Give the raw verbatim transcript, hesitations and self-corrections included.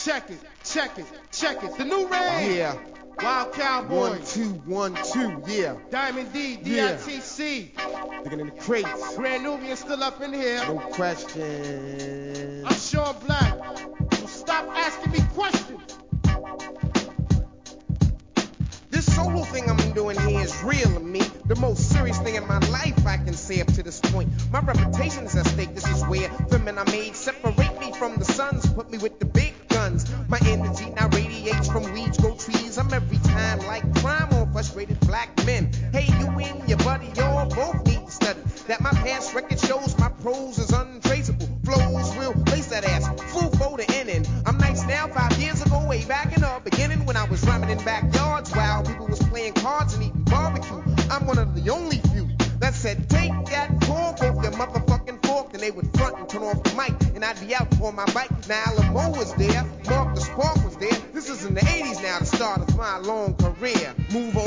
check it, check it, check it. The new rain. Yeah. Wild Cowboys. One, two, one, two, yeah. Diamond D, D I T C. Yeah. Digging in the crates. Grand Nubian still up in here. No question. I'm Sean Black. So stop asking me questions. This solo thing I'm doing here is real to me. The most serious thing in my life I can say up to this point. My reputation is at stake. This is where women I made separate me from the sons, put me with the big guns. My energy now radiates from weeds, grow trees. I'm every time like crime on frustrated black men. Hey, you and your buddy, y'all both need to study that my past record shows my prose is untraceable. Flows will place that ass full for the ending. I'm nice now, five years ago, way back in the beginning when I was rhyming in backyards while people was playing cards and eating barbecue. I'm one of the only few that said take that fork off your motherfucking fork, and they would front and turn off the mic, and I'd be out on my bike. Now Alamo was there, Mark the Spark was there. This is in the eighties now, the start of my long career. Move on